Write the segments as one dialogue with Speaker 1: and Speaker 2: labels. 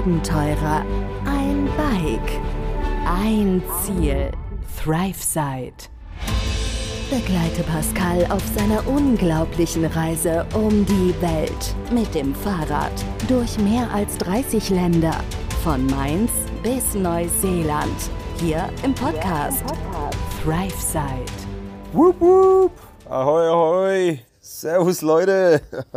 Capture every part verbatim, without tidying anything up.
Speaker 1: Abenteurer, ein Bike, ein Ziel. ThriveSide. Begleite Pascal auf seiner unglaublichen Reise um die Welt mit dem Fahrrad durch mehr als dreißig Länder, von Mainz bis Neuseeland, hier im Podcast, hier im Podcast. ThriveSide.
Speaker 2: Wupp, wupp. Ahoi, ahoi. Servus, Leute.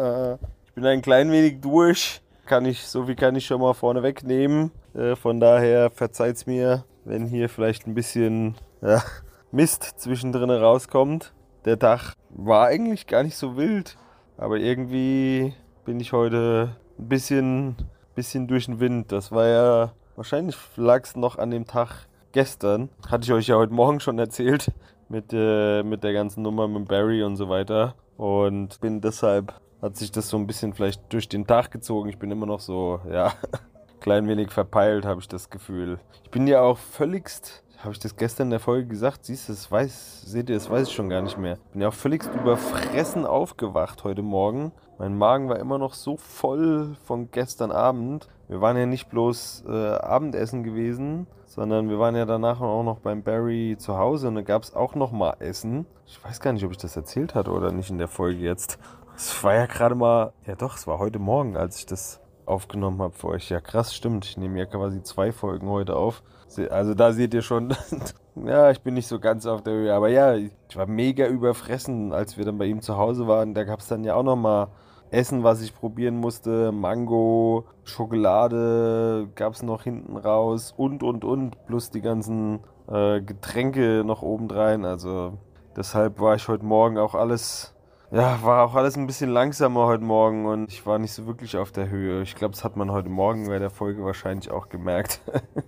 Speaker 2: Ich bin ein klein wenig durch. Kann ich, so viel kann ich schon mal vorne wegnehmen. Äh, von daher verzeiht's mir, wenn hier vielleicht ein bisschen ja, Mist zwischendrin rauskommt. Der Tag war eigentlich gar nicht so wild, aber irgendwie bin ich heute ein bisschen, bisschen durch den Wind. Das war ja, wahrscheinlich lag es noch an dem Tag gestern. Hatte ich euch ja heute Morgen schon erzählt mit, äh, mit der ganzen Nummer mit Barry und so weiter. Und bin deshalb, hat sich das so ein bisschen vielleicht durch den Tag gezogen. Ich bin immer noch so, ja, klein wenig verpeilt, habe ich das Gefühl. Ich bin ja auch völligst, habe ich das gestern in der Folge gesagt? Siehst du, das weiß, seht ihr, das weiß ich schon gar nicht mehr. Bin ja auch völligst überfressen aufgewacht heute Morgen. Mein Magen war immer noch so voll von gestern Abend. Wir waren ja nicht bloß äh, Abendessen gewesen, sondern wir waren ja danach auch noch beim Barry zu Hause und da gab es auch noch mal Essen. Ich weiß gar nicht, ob ich das erzählt hatte oder nicht in der Folge jetzt. Es war ja gerade mal, ja doch, es war heute Morgen, als ich das aufgenommen habe für euch. Ja krass, stimmt. Ich nehme ja quasi zwei Folgen heute auf. Also da seht ihr schon, ja, ich bin nicht so ganz auf der Höhe. Aber ja, ich war mega überfressen, als wir dann bei ihm zu Hause waren. Da gab es dann ja auch noch mal Essen, was ich probieren musste. Mango, Schokolade gab es noch hinten raus und, und, und. Plus die ganzen äh, Getränke noch obendrein. Also deshalb war ich heute Morgen auch alles... Ja, war auch alles ein bisschen langsamer heute Morgen und ich war nicht so wirklich auf der Höhe. Ich glaube, das hat man heute Morgen bei der Folge wahrscheinlich auch gemerkt.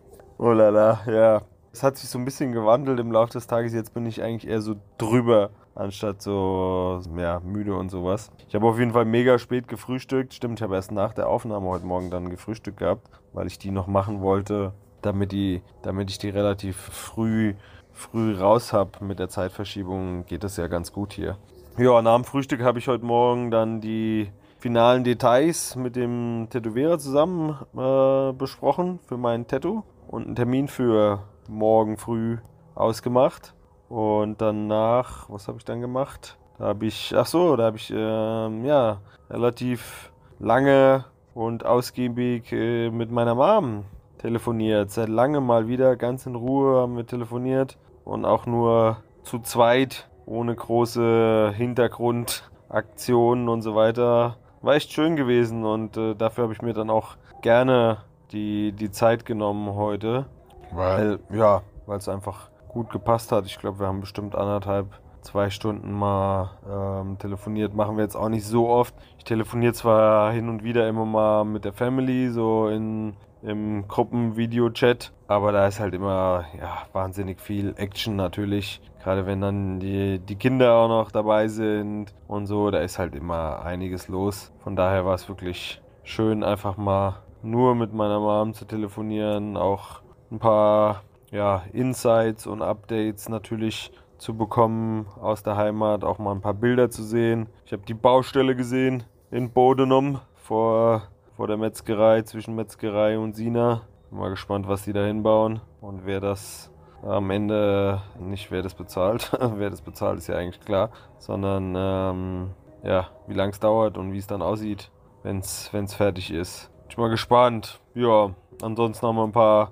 Speaker 2: Oh la la, ja. Es hat sich so ein bisschen gewandelt im Laufe des Tages. Jetzt bin ich eigentlich eher so drüber, anstatt so ja, müde und sowas. Ich habe auf jeden Fall mega spät gefrühstückt. Stimmt, ich habe erst nach der Aufnahme heute Morgen dann gefrühstückt gehabt, weil ich die noch machen wollte, damit, die, damit ich die relativ früh, früh raus habe. Mit der Zeitverschiebung geht das ja ganz gut hier. Ja, nach dem Frühstück habe ich heute Morgen dann die finalen Details mit dem Tätowierer zusammen äh, besprochen für mein Tattoo und einen Termin für morgen früh ausgemacht. Und danach, was habe ich dann gemacht? Da habe ich, ach so, da habe ich ähm, ja relativ lange und ausgiebig äh, mit meiner Mom telefoniert. Seit langem mal wieder ganz in Ruhe haben wir telefoniert und auch nur zu zweit. Ohne große Hintergrundaktionen und so weiter. War echt schön gewesen und äh, dafür habe ich mir dann auch gerne die, die Zeit genommen heute. Weil, ja, weil es einfach gut gepasst hat. Ich glaube, wir haben bestimmt anderthalb, zwei Stunden mal ähm, telefoniert. Machen wir jetzt auch nicht so oft. Ich telefoniere zwar hin und wieder immer mal mit der Family, so in... im Gruppenvideo-Chat, aber da ist halt immer ja, wahnsinnig viel Action natürlich, gerade wenn dann die, die Kinder auch noch dabei sind und so, da ist halt immer einiges los. Von daher war es wirklich schön, einfach mal nur mit meiner Mom zu telefonieren, auch ein paar ja, Insights und Updates natürlich zu bekommen aus der Heimat, auch mal ein paar Bilder zu sehen. Ich habe die Baustelle gesehen in Bodenum vor vor der Metzgerei, zwischen Metzgerei und Sina. Bin mal gespannt, was die da hinbauen und wer das am Ende, nicht wer das bezahlt, wer das bezahlt ist ja eigentlich klar, sondern ähm, ja, wie lange es dauert und wie es dann aussieht, wenn es fertig ist. Bin ich mal gespannt. Ja, ansonsten haben wir ein paar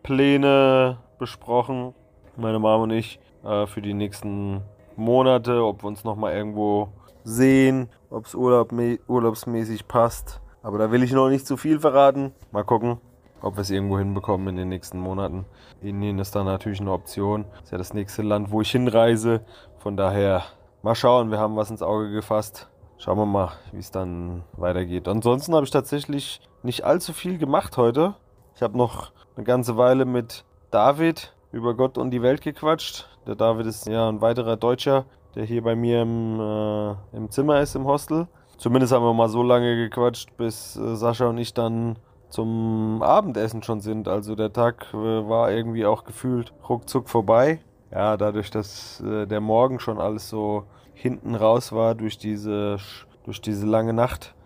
Speaker 2: Pläne besprochen, meine Mom und ich, äh, für die nächsten Monate, ob wir uns nochmal irgendwo sehen, ob es Urlaub, urlaubsmäßig passt. Aber da will ich noch nicht zu viel verraten. Mal gucken, ob wir es irgendwo hinbekommen in den nächsten Monaten. Indien ist dann natürlich eine Option. Ist ja das nächste Land, wo ich hinreise. Von daher mal schauen, wir haben was ins Auge gefasst. Schauen wir mal, wie es dann weitergeht. Ansonsten habe ich tatsächlich nicht allzu viel gemacht heute. Ich habe noch eine ganze Weile mit David über Gott und die Welt gequatscht. Der David ist ja ein weiterer Deutscher, der hier bei mir im, äh, im Zimmer ist, im Hostel. Zumindest haben wir mal so lange gequatscht, bis äh, Sascha und ich dann zum Abendessen schon sind. Also der Tag äh, war irgendwie auch gefühlt ruckzuck vorbei. Ja, dadurch, dass äh, der Morgen schon alles so hinten raus war durch diese, durch diese lange Nacht,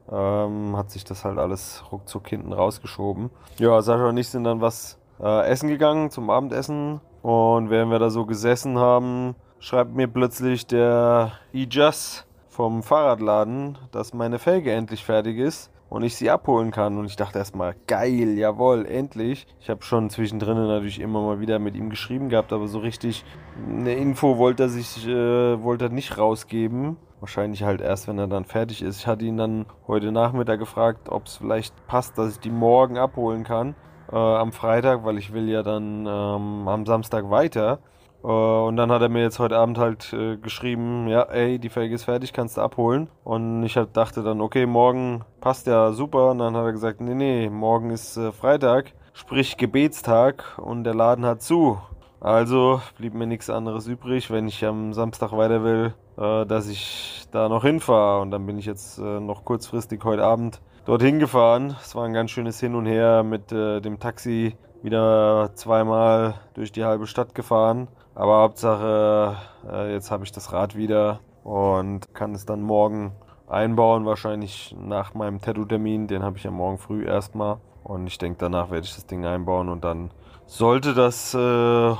Speaker 2: ähm, hat sich das halt alles ruckzuck hinten rausgeschoben. Ja, Sascha und ich sind dann was äh, essen gegangen zum Abendessen und während wir da so gesessen haben, schreibt mir plötzlich der Ijas vom Fahrradladen, dass meine Felge endlich fertig ist und ich sie abholen kann. Und ich dachte erstmal, geil, jawohl, endlich. Ich habe schon zwischendrin natürlich immer mal wieder mit ihm geschrieben gehabt, aber so richtig eine Info wollte er sich äh, wollte er nicht rausgeben. Wahrscheinlich halt erst, wenn er dann fertig ist. Ich hatte ihn dann heute Nachmittag gefragt, ob es vielleicht passt, dass ich die morgen abholen kann äh, am Freitag, weil ich will ja dann ähm, am Samstag weiter. Uh, und dann hat er mir jetzt heute Abend halt äh, geschrieben, ja, ey, die Felge ist fertig, kannst du abholen. Und ich halt dachte dann, okay, morgen passt ja super. Und dann hat er gesagt, nee, nee, morgen ist äh, Freitag, sprich Gebetstag und der Laden hat zu. Also blieb mir nichts anderes übrig, wenn ich am Samstag weiter will, äh, dass ich da noch hinfahre. Und dann bin ich jetzt äh, noch kurzfristig heute Abend dorthin gefahren. Es war ein ganz schönes Hin und Her mit äh, dem Taxi, wieder zweimal durch die halbe Stadt gefahren. Aber Hauptsache, äh, jetzt habe ich das Rad wieder und kann es dann morgen einbauen, wahrscheinlich nach meinem Tattoo-Termin. Den habe ich ja morgen früh erstmal. Und ich denke, danach werde ich das Ding einbauen und dann sollte das äh,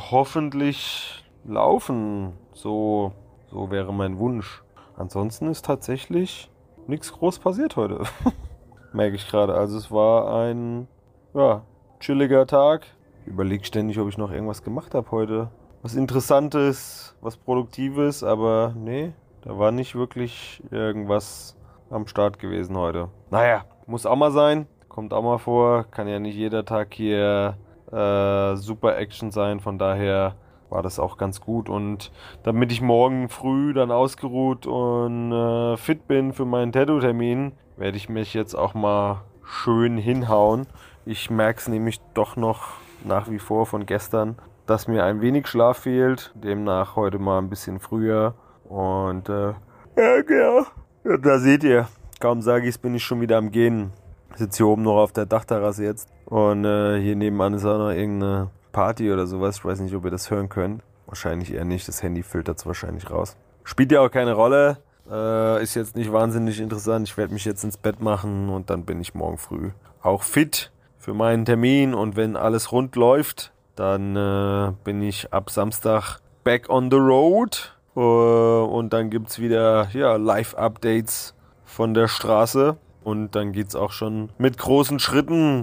Speaker 2: hoffentlich laufen. So, so wäre mein Wunsch. Ansonsten ist tatsächlich nichts groß passiert heute. Merke ich gerade. Also es war ein ja, chilliger Tag. Ich überlege ständig, ob ich noch irgendwas gemacht habe heute. Was Interessantes, was Produktives, aber nee, da war nicht wirklich irgendwas am Start gewesen heute. Naja, muss auch mal sein, kommt auch mal vor, kann ja nicht jeder Tag hier äh, super Action sein, von daher war das auch ganz gut. Und damit ich morgen früh dann ausgeruht und äh, fit bin für meinen Tattoo-Termin, werde ich mich jetzt auch mal schön hinhauen. Ich merke es nämlich doch noch nach wie vor von gestern, dass mir ein wenig Schlaf fehlt. Demnach heute mal ein bisschen früher. Und äh, ja, genau. Ja, da seht ihr, kaum sage ich es, bin ich schon wieder am Gehen. Ich sitze hier oben noch auf der Dachterrasse jetzt. Und äh, hier nebenan ist auch noch irgendeine Party oder sowas. Ich weiß nicht, ob ihr das hören könnt. Wahrscheinlich eher nicht. Das Handy filtert es wahrscheinlich raus. Spielt ja auch keine Rolle. Äh, ist jetzt nicht wahnsinnig interessant. Ich werde mich jetzt ins Bett machen und dann bin ich morgen früh auch fit für meinen Termin. Und wenn alles rund läuft, dann äh, bin ich ab Samstag back on the road. Uh, und dann gibt es wieder ja, Live-Updates von der Straße. Und dann geht es auch schon mit großen Schritten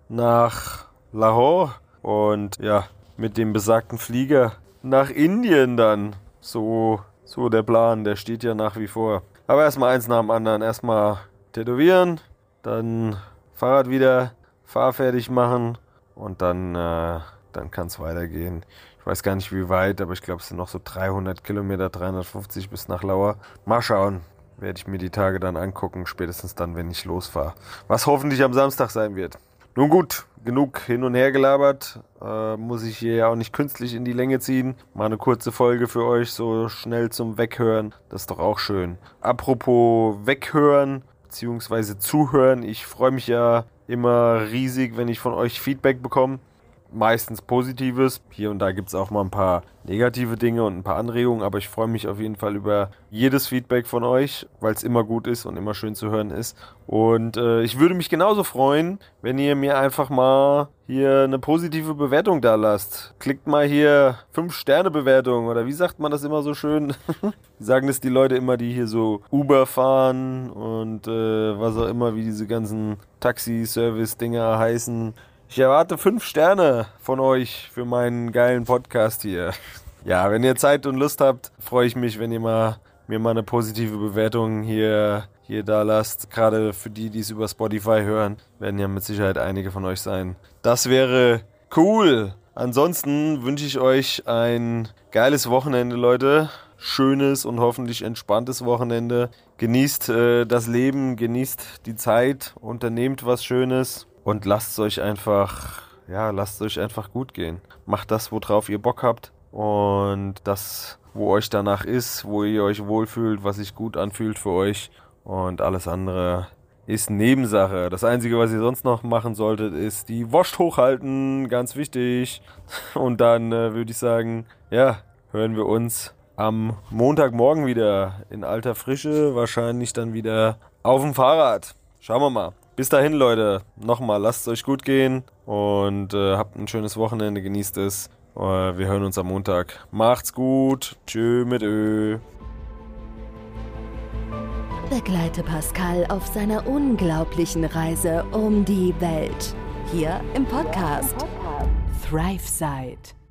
Speaker 2: nach Lahore. Und ja, mit dem besagten Flieger nach Indien dann. So, so der Plan, der steht ja nach wie vor. Aber erstmal eins nach dem anderen. Erstmal tätowieren, dann Fahrrad wieder fahrfertig machen und dann, äh, dann kann es weitergehen. Ich weiß gar nicht wie weit, aber ich glaube es sind noch so dreihundert Kilometer, dreihundertfünfzig bis nach Lahore. Mal schauen, werde ich mir die Tage dann angucken, spätestens dann, wenn ich losfahre. Was hoffentlich am Samstag sein wird. Nun gut, genug hin und her gelabert. Äh, muss ich hier ja auch nicht künstlich in die Länge ziehen. Mal eine kurze Folge für euch, so schnell zum Weghören. Das ist doch auch schön. Apropos Weghören, beziehungsweise Zuhören. Ich freue mich ja immer riesig, wenn ich von euch Feedback bekomme. Meistens Positives. Hier und da gibt es auch mal ein paar negative Dinge und ein paar Anregungen, aber ich freue mich auf jeden Fall über jedes Feedback von euch, weil es immer gut ist und immer schön zu hören ist. Und äh, ich würde mich genauso freuen, wenn ihr mir einfach mal hier eine positive Bewertung da lasst. Klickt mal hier fünf Sterne Bewertung oder wie sagt man das immer so schön? Sagen das die Leute immer, die hier so Uber fahren und äh, was auch immer, wie diese ganzen Taxi-Service-Dinger heißen. Ich erwarte fünf Sterne von euch für meinen geilen Podcast hier. Ja, wenn ihr Zeit und Lust habt, freue ich mich, wenn ihr mal, mir mal eine positive Bewertung hier, hier da lasst. Gerade für die, die es über Spotify hören, werden ja mit Sicherheit einige von euch sein. Das wäre cool. Ansonsten wünsche ich euch ein geiles Wochenende, Leute. Schönes und hoffentlich entspanntes Wochenende. Genießt äh, das Leben, genießt die Zeit, unternehmt was Schönes. Und lasst es euch einfach, ja, lasst es euch einfach gut gehen. Macht das, worauf ihr Bock habt. Und das, wo euch danach ist, wo ihr euch wohlfühlt, was sich gut anfühlt für euch. Und alles andere ist Nebensache. Das Einzige, was ihr sonst noch machen solltet, ist die Wurst hochhalten. Ganz wichtig. Und dann äh, würde ich sagen, ja, hören wir uns am Montagmorgen wieder in alter Frische. Wahrscheinlich dann wieder auf dem Fahrrad. Schauen wir mal. Bis dahin, Leute. Nochmal, lasst es euch gut gehen und äh, habt ein schönes Wochenende, genießt es. Äh, wir hören uns am Montag. Macht's gut. Tschö mit Ö.
Speaker 1: Begleite Pascal auf seiner unglaublichen Reise um die Welt. Hier im Podcast ThriveSide.